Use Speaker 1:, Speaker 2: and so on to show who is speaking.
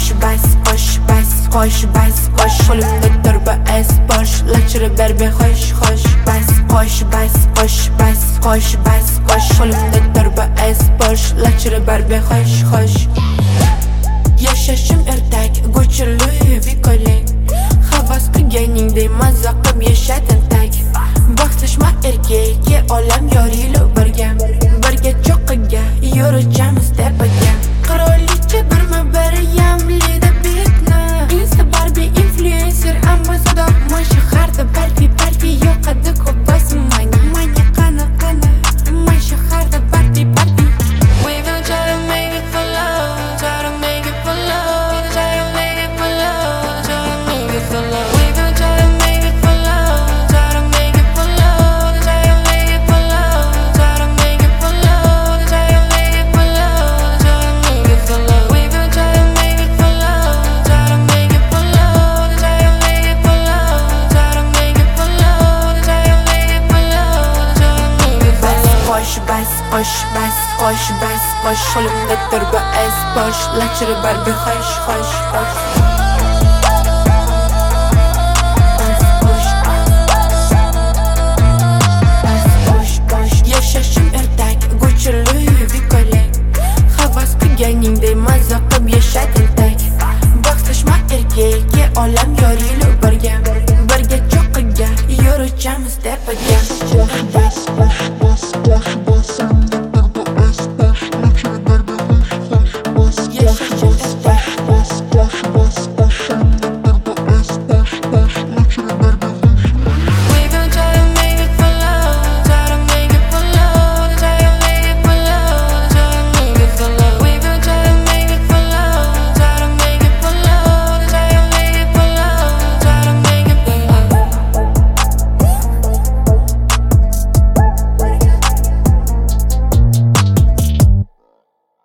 Speaker 1: Xo'sh bas qo'limda turba es bosh lachiri berbe xo'sh bas qo'limda turba es bosh lachiri berbe xo'sh yashashim ertak go'chili vikoling havas qilganingdek mazza qilib yasha tentak baxtashma erkakka olam yoriylu birga cho'qqiga yurishamiz tepaga qirolicha birma-bir yamlida bitni insta Barbie influencer ammo sadaqma shaharda party yo'qadi ko'p bosim mani qani man shaharda party we gonna try to make it for love try to make it for love try to make it for love try to make it for love we gonna try to make it for love try to make it for love try to make it for love try to make it for love try to make it for love try to make it for love we gonna try to make it for love try to make it for love try to make it for love try to make it for love try to make it for love try to make it for love xo'sh bas qo'limda turba es bosh lachiri Barbie xo'sh yashashim ertak go'chili vikoling havas qilganing